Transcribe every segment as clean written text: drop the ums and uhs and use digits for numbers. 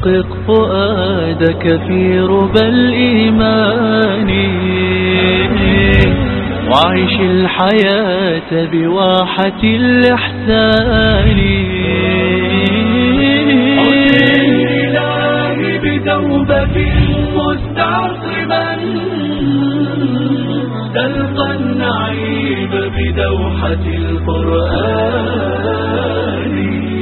رقق فؤادك في ربى الإيمان وعيش الحياة بواحة الإحسان. الإله بتوبة مستعصما تلقى النعيم بدوحة القرآن.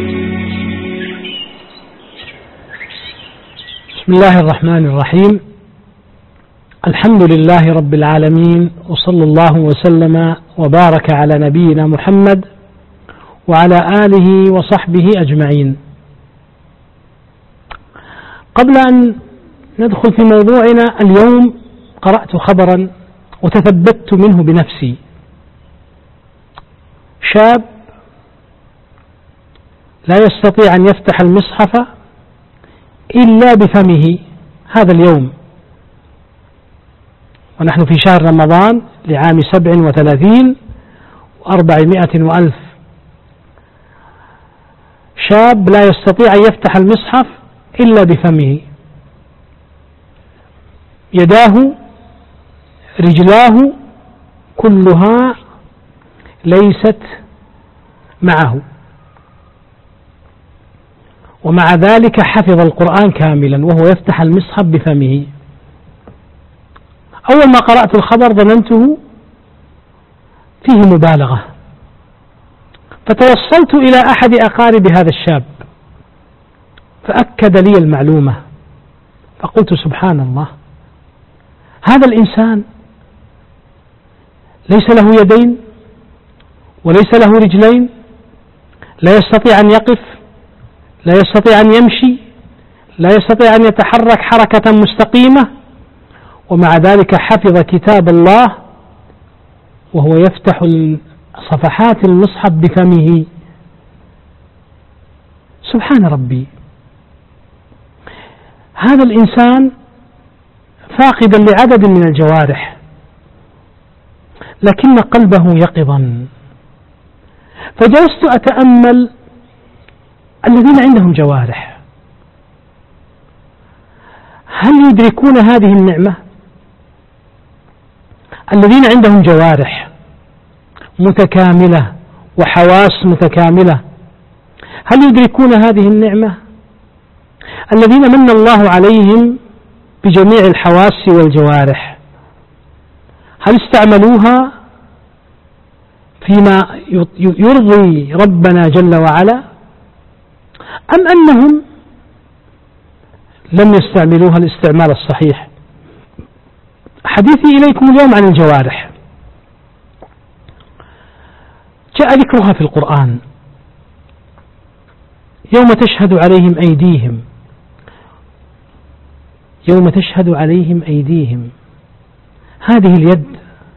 بسم الله الرحمن الرحيم. الحمد لله رب العالمين، وصلى الله وسلم وبارك على نبينا محمد وعلى آله وصحبه أجمعين. قبل أن ندخل في موضوعنا اليوم قرأت خبرا وتثبت منه بنفسي. شاب لا يستطيع أن يفتح المصحف إلا بفمه هذا اليوم، ونحن في شهر رمضان لعام 37 و400 وألف. شاب لا يستطيع أن يفتح المصحف إلا بفمه، يداه رجلاه كلها ليست معه، ومع ذلك حفظ القرآن كاملا وهو يفتح المصحف بفمه. أول ما قرأت الخبر ظننته فيه مبالغة، فتوصلت إلى أحد أقارب هذا الشاب فأكد لي المعلومة، فقلت سبحان الله، هذا الإنسان ليس له يدين وليس له رجلين، لا يستطيع أن يقف، لا يستطيع أن يمشي، لا يستطيع أن يتحرك حركة مستقيمة، ومع ذلك حفظ كتاب الله وهو يفتح صفحات المصحف بفمه. سبحان ربي، هذا الإنسان فاقدا لعدد من الجوارح لكن قلبه يقظا. فجلست أتأمل الذين عندهم جوارح، هل يدركون هذه النعمة؟ الذين عندهم جوارح متكاملة وحواس متكاملة، هل يدركون هذه النعمة؟ الذين من الله عليهم بجميع الحواس والجوارح، هل استعملوها فيما يرضي ربنا جل وعلا، أم أنهم لم يستعملوها الاستعمال الصحيح؟ حديثي إليكم اليوم عن الجوارح. جاء ذكرها في القرآن: يوم تشهد عليهم أيديهم، يوم تشهد عليهم أيديهم. هذه اليد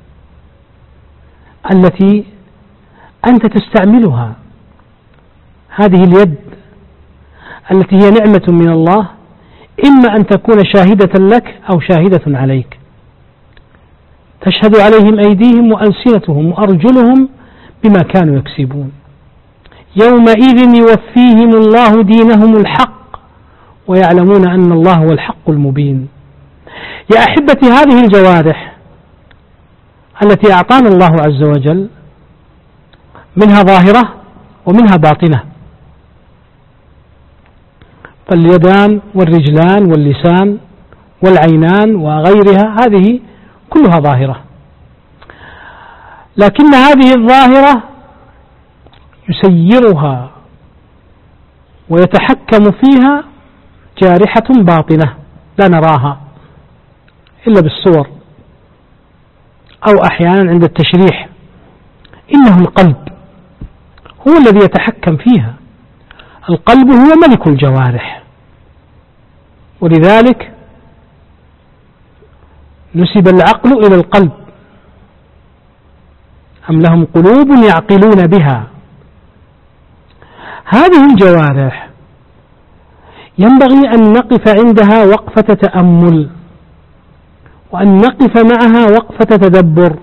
التي أنت تستعملها، هذه اليد التي هي نعمة من الله، إما أن تكون شاهدة لك أو شاهدة عليك. تشهد عليهم أيديهم وألسنتهم وأرجلهم بما كانوا يكسبون. يومئذ يوفيهم الله دينهم الحق ويعلمون أن الله هو الحق المبين. يا أحبتي، هذه الجوارح التي أعطانا الله عز وجل منها ظاهرة ومنها باطنة، فاليدان والرجلان واللسان والعينان وغيرها هذه كلها ظاهرة، لكن هذه الظاهرة يسيرها ويتحكم فيها جارحة باطنة لا نراها إلا بالصور أو أحيانا عند التشريح. إنه القلب هو الذي يتحكم فيها، القلب هو ملك الجوارح، ولذلك نسب العقل إلى القلب: أم لهم قلوب يعقلون بها. هذه الجوارح ينبغي أن نقف عندها وقفة تأمل، وأن نقف معها وقفة تدبر،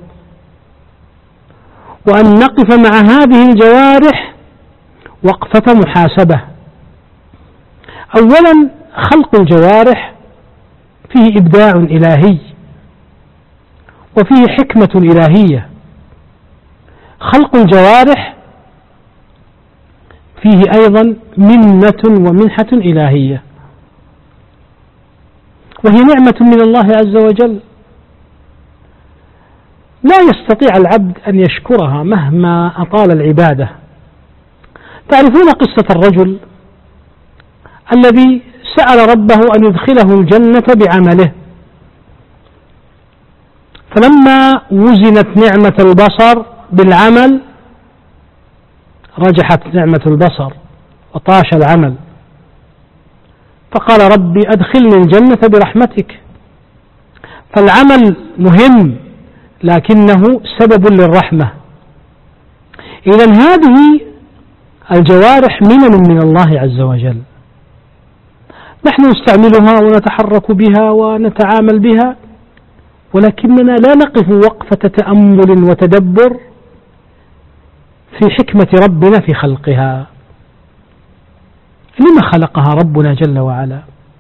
وأن نقف مع هذه الجوارح وقفة محاسبة. أولا، خلق الجوارح فيه إبداع إلهي وفيه حكمة إلهية. خلق الجوارح فيه أيضا منة ومنحة إلهية، وهي نعمة من الله عز وجل لا يستطيع العبد أن يشكرها مهما أطال العبادة. تعرفون قصة الرجل الذي سأل ربه أن يدخله الجنة بعمله، فلما وزنت نعمة البصر بالعمل رجحت نعمة البصر وطاش العمل، فقال ربي أدخلني الجنة برحمتك. فالعمل مهم لكنه سبب للرحمة. إذن هذه الجوارح منن من الله عز وجل، نحن نستعملها ونتحرك بها ونتعامل بها، ولكننا لا نقف وقفة تأمل وتدبر في حكمة ربنا في خلقها. لما خلقها ربنا جل وعلا؟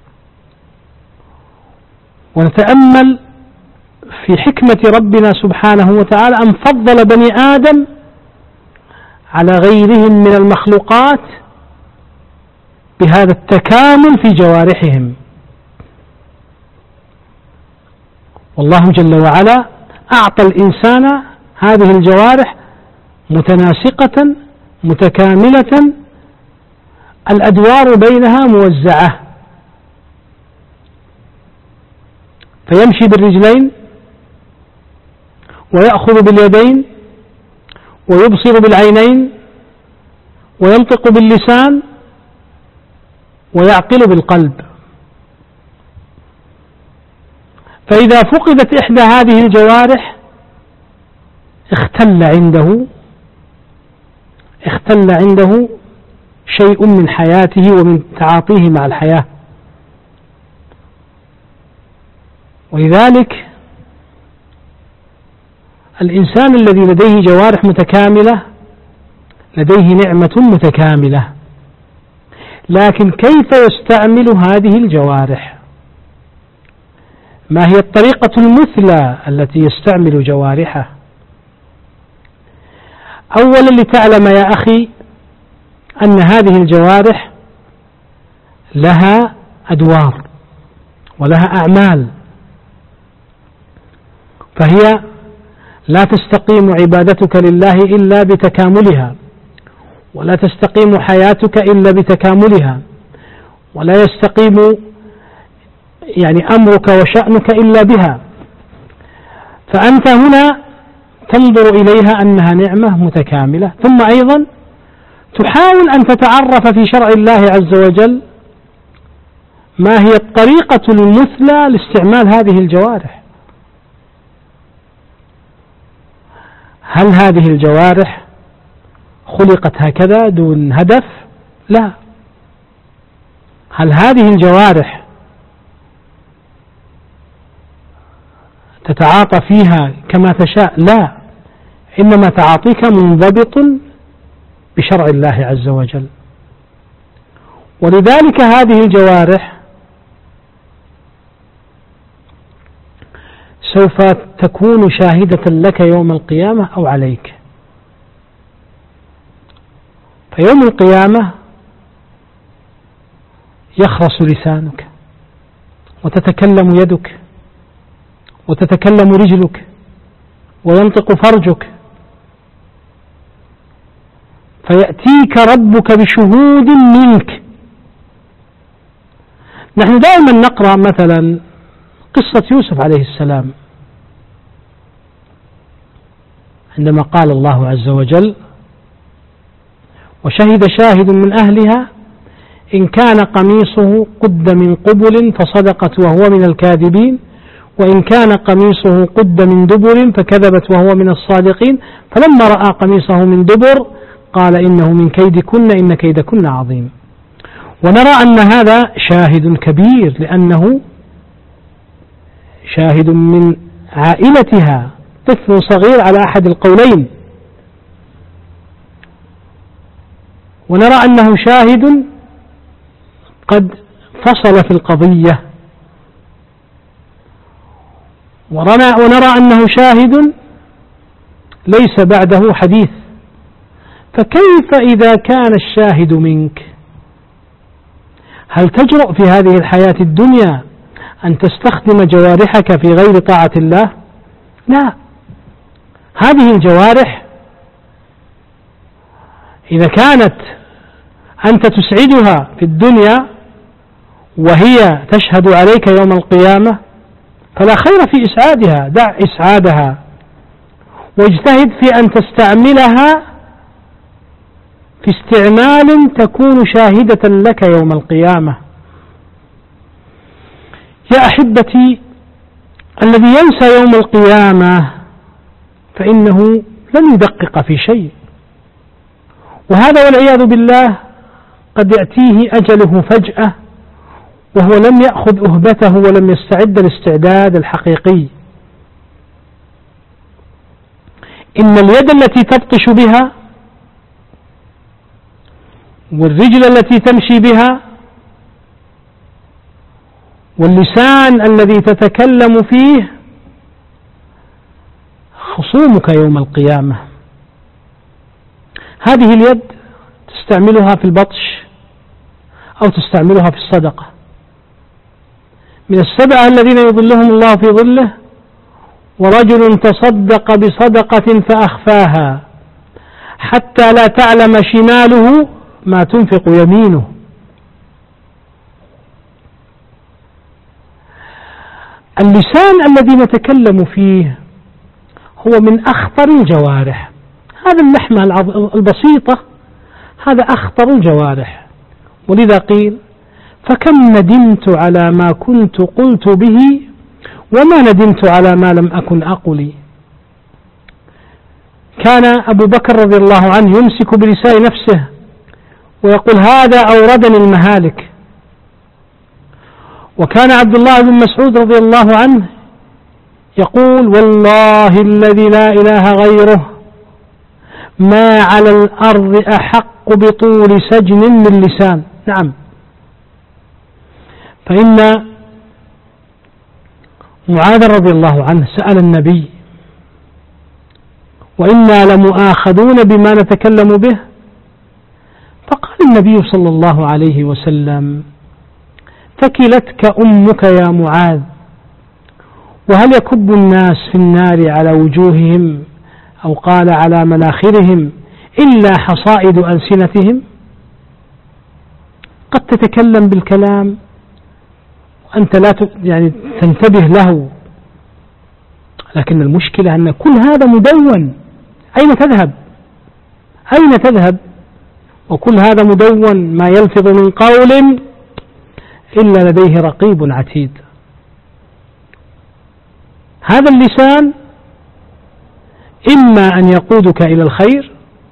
ونتأمل في حكمة ربنا سبحانه وتعالى أن فضل بني آدم على غيرهم من المخلوقات بهذا التكامل في جوارحهم. والله جل وعلا أعطى الإنسان هذه الجوارح متناسقة متكاملة، الأدوار بينها موزعة، فيمشي بالرجلين ويأخذ باليدين ويبصر بالعينين وينطق باللسان ويعقل بالقلب. فإذا فقدت إحدى هذه الجوارح اختل عنده شيء من حياته ومن تعاطيه مع الحياة. ولذلك الإنسان الذي لديه جوارح متكاملة لديه نعمة متكاملة، لكن كيف يستعمل هذه الجوارح؟ ما هي الطريقة المثلى التي يستعمل جوارحه؟ أولا لتعلم يا أخي أن هذه الجوارح لها أدوار ولها أعمال، فهي لا تستقيم عبادتك لله إلا بتكاملها، ولا تستقيم حياتك إلا بتكاملها، ولا يستقيم أمرك وشأنك إلا بها. فأنت هنا تنظر إليها أنها نعمة متكاملة، ثم أيضا تحاول أن تتعرف في شرع الله عز وجل ما هي الطريقة المثلى لاستعمال هذه الجوارح. هل هذه الجوارح خلقت هكذا دون هدف؟ لا. هل هذه الجوارح تتعاطى فيها كما تشاء؟ لا، إنما تعاطيك منضبط بشرع الله عز وجل. ولذلك هذه الجوارح سوف تكون شاهدة لك يوم القيامة أو عليك. فيوم القيامة يخرس لسانك وتتكلم يدك وتتكلم رجلك وينطق فرجك، فيأتيك ربك بشهود منك. نحن دائما نقرأ مثلا قصة يوسف عليه السلام، عندما قال الله عز وجل: وشهد شاهد من أهلها إن كان قميصه قد من قبل فصدقت وهو من الكاذبين، وإن كان قميصه قد من دبر فكذبت وهو من الصادقين، فلما رأى قميصه من دبر قال إنه من كيدكن إن كيدكن عظيم. ونرى أن هذا شاهد كبير، لأنه شاهد من عائلتها، طفل صغير على أحد القولين. ونرى أنه شاهد قد فصل في القضية، ونرى أنه شاهد ليس بعده حديث. فكيف إذا كان الشاهد منك؟ هل تجرؤ في هذه الحياة الدنيا أن تستخدم جوارحك في غير طاعة الله؟ لا. هذه الجوارح إذا كانت أنت تسعدها في الدنيا وهي تشهد عليك يوم القيامة فلا خير في إسعادها، دع إسعادها واجتهد في أن تستعملها في استعمال تكون شاهدة لك يوم القيامة. يا أحبتي، الذي ينسى يوم القيامة فإنه لن يدقق في شيء، وهذا والعياذ بالله قد يأتيه أجله فجأة وهو لم يأخذ أهبته ولم يستعد الاستعداد الحقيقي. إن اليد التي تبطش بها والرجل التي تمشي بها واللسان الذي تتكلم فيه خصومك يوم القيامة. هذه اليد تستعملها في البطش أو تستعملها في الصدقة. من السبعة الذين يظلهم الله في ظله ورجل تصدق بصدقة فأخفاها حتى لا تعلم شماله ما تنفق يمينه. اللسان الذي نتكلم فيه هو من أخطر الجوارح. هذا اللحمة البسيطة هذا أخطر الجوارح، ولذا قيل فكم ندمت على ما كنت قلت به وما ندمت على ما لم أكن أقل. كان أبو بكر رضي الله عنه يمسك بلسان نفسه ويقول هذا أوردني المهالك. وكان عبد الله بن مسعود رضي الله عنه يقول والله الذي لا إله غيره ما على الأرض أحق بطول سجن من لسان. نعم، فإن معاذ رضي الله عنه سأل النبي وإنا لمؤاخذون بما نتكلم به، فقال النبي صلى الله عليه وسلم ثكلتك أمك يا معاذ، وهل يكب الناس في النار على وجوههم أو قال على مناخرهم إلا حصائد ألسنتهم؟ قد تتكلم بالكلام وأنت لا تنتبه له، لكن المشكلة أن كل هذا مدون. أين تذهب؟ أين تذهب؟ وكل هذا مدون، ما يلفظ من قول إلا لديه رقيب عتيد. هذا اللسان إما أن يقودك إلى الخير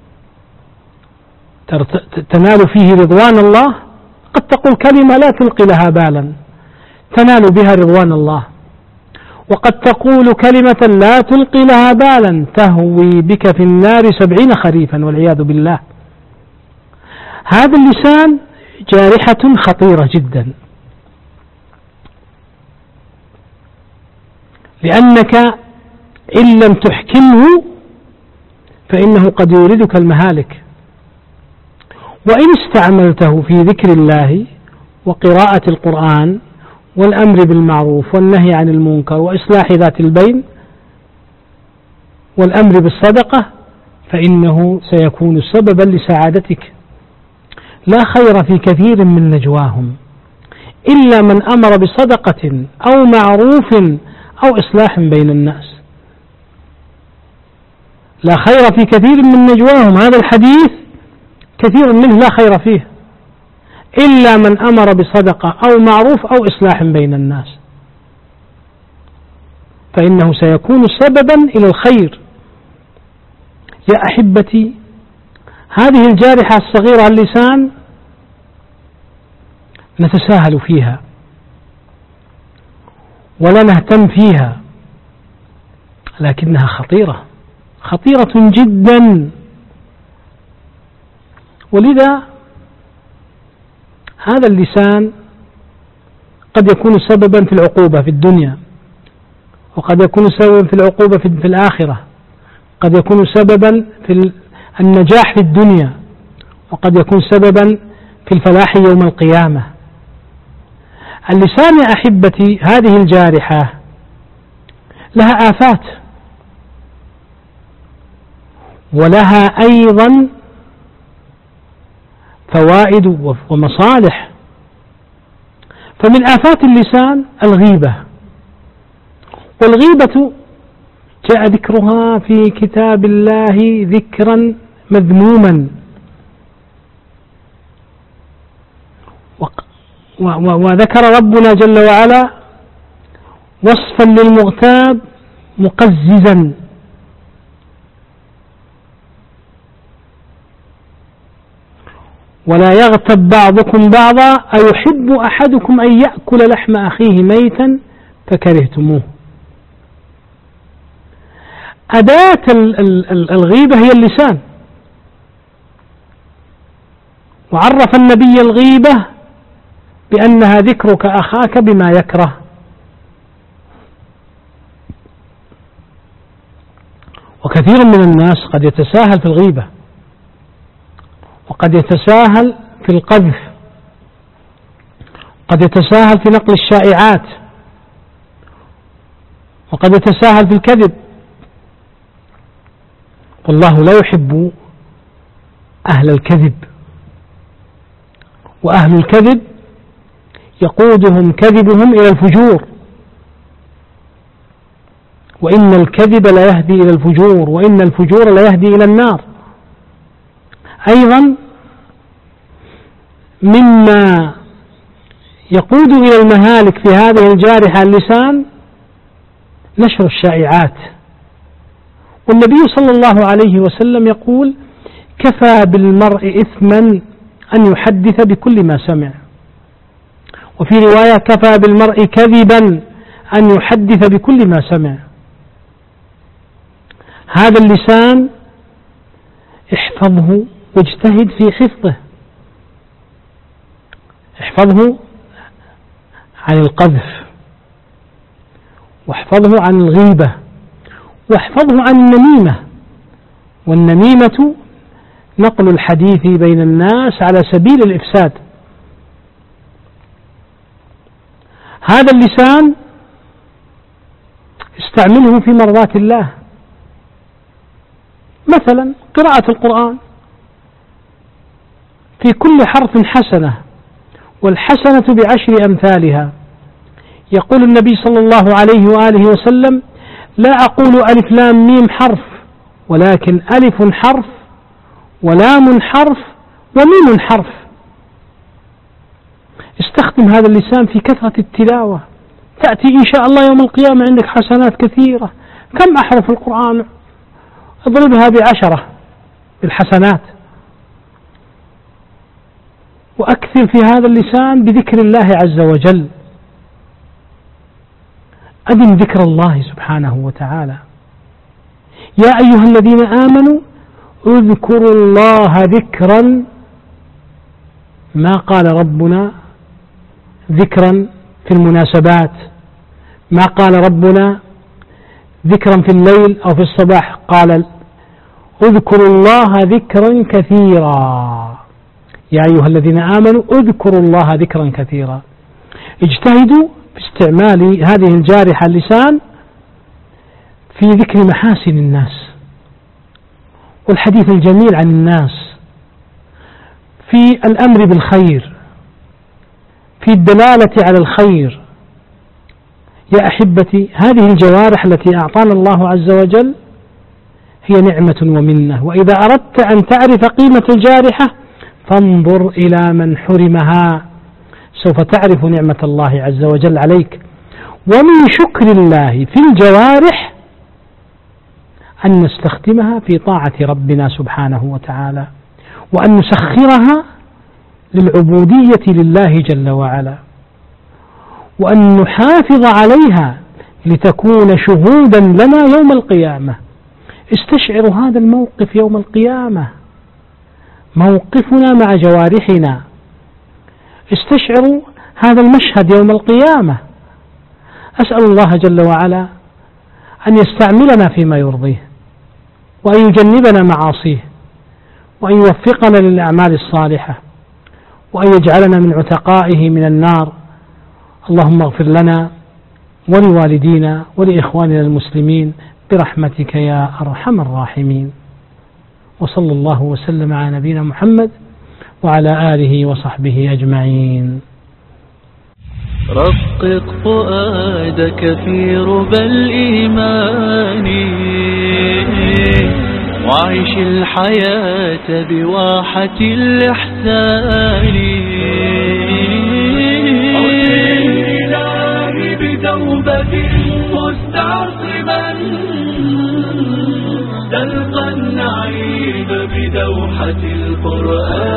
تنال فيه رضوان الله، قد تقول كلمة لا تلقي لها بالا تنال بها رضوان الله، وقد تقول كلمة لا تلقي لها بالا تهوي بك في النار 70 خريفا والعياذ بالله. هذا اللسان جارحة خطيرة جدا، لأنك إن لم تحكمه فإنه قد يوردك المهالك، وإن استعملته في ذكر الله وقراءة القرآن والأمر بالمعروف والنهي عن المنكر وإصلاح ذات البين والأمر بالصدقة فإنه سيكون سببا لسعادتك. لا خير في كثير من نجواهم إلا من أمر بصدقة أو معروف أو إصلاح بين الناس. لا خير في كثير من نجواهم، هذا الحديث كثير منه لا خير فيه إلا من أمر بصدقة أو معروف أو إصلاح بين الناس، فإنه سيكون سببا إلى الخير. يا أحبتي، هذه الجارحة الصغيرة اللسان نتساهل فيها ولا نهتم فيها، لكنها خطيرة خطيرة جدا. ولذا هذا اللسان قد يكون سببا في العقوبة في الدنيا، وقد يكون سببا في العقوبة في الآخرة، قد يكون سببا في النجاح في الدنيا، وقد يكون سببا في الفلاح يوم القيامة. اللسان يا أحبتي هذه الجارحة لها آفات، ولها أيضا فوائد ومصالح. فمن آفات اللسان الغيبة، والغيبة جاء ذكرها في كتاب الله ذكرا مذموما، وذكر ربنا جل وعلا وصفا للمغتاب مقززا. ولا يغتب بعضكم بعضا أيحب أحدكم أن يأكل لحم أخيه ميتا فكرهتموه. أداة الغيبة هي اللسان، وعرف النبي الغيبة بأنها ذكرك أخاك بما يكره. وكثير من الناس قد يتساهل في الغيبة، وقد يتساهل في القذف، قد يتساهل في نقل الشائعات، وقد يتساهل في الكذب. والله لا يحب أهل الكذب، وأهل الكذب يقودهم كذبهم إلى الفجور، وإن الكذب لا يهدي إلى الفجور، وإن الفجور لا يهدي إلى النار. أيضا مما يقود إلى المهالك في هذه الجارحة اللسان نشر الشائعات. والنبي صلى الله عليه وسلم يقول: كفى بالمرء إثما أن يحدث بكل ما سمع. وفي رواية: كفى بالمرء كذبا أن يحدث بكل ما سمع. هذا اللسان احفظه واجتهد في حفظه، احفظه عن القذف، واحفظه عن الغيبة، واحفظه عن النميمة. والنميمة نقل الحديث بين الناس على سبيل الإفساد. هذا اللسان استعمله في مرضاة الله، مثلا قراءة القرآن، في كل حرف حسنة، والحسنة بعشر أمثالها. يقول النبي صلى الله عليه وآله وسلم: لا أقول ألف لام ميم حرف، ولكن ألف حرف ولام حرف وميم حرف. استخدم هذا اللسان في كثرة التلاوة، تأتي إن شاء الله يوم القيامة عندك حسنات كثيرة. كم أحرف القرآن؟ اضربها ب10 بالحسنات. وأكثر في هذا اللسان بذكر الله عز وجل، أدم ذكر الله سبحانه وتعالى. يا أيها الذين آمنوا اذكروا الله ذكرا، ما قال ربنا ذكرا في المناسبات، ما قال ربنا ذكرا في الليل أو في الصباح، قال اذكروا الله ذكرا كثيرا. يا أيها الذين آمنوا اذكروا الله ذكرا كثيرا. اجتهدوا في استعمال هذه الجارحة اللسان في ذكر محاسن الناس، والحديث الجميل عن الناس، في الأمر بالخير، في الدلالة على الخير. يا أحبتي، هذه الجوارح التي أعطانا الله عز وجل هي نعمة ومنة، وإذا أردت أن تعرف قيمة الجارحة فانظر إلى من حرمها، سوف تعرف نعمة الله عز وجل عليك. ومن شكر الله في الجوارح أن نستخدمها في طاعة ربنا سبحانه وتعالى، وأن نسخرها للعبودية لله جل وعلا، وأن نحافظ عليها لتكون شهودا لنا يوم القيامة. استشعروا هذا الموقف يوم القيامة، موقفنا مع جوارحنا. استشعروا هذا المشهد يوم القيامة. أسأل الله جل وعلا أن يستعملنا فيما يرضيه، وأن يجنبنا معاصيه، وأن يوفقنا للأعمال الصالحة، وأن يجعلنا من عتقائه من النار. اللهم اغفر لنا ولوالدينا ولإخواننا المسلمين برحمتك يا أرحم الراحمين. وصلى الله وسلم على نبينا محمد وعلى آله وصحبه أجمعين. رقق فؤادك في ربى الإيمان، وعيش الحياة بواحة الإحسان. إلهي بتوبة مستعصما، تلقى النعيم بدوحة القرآن.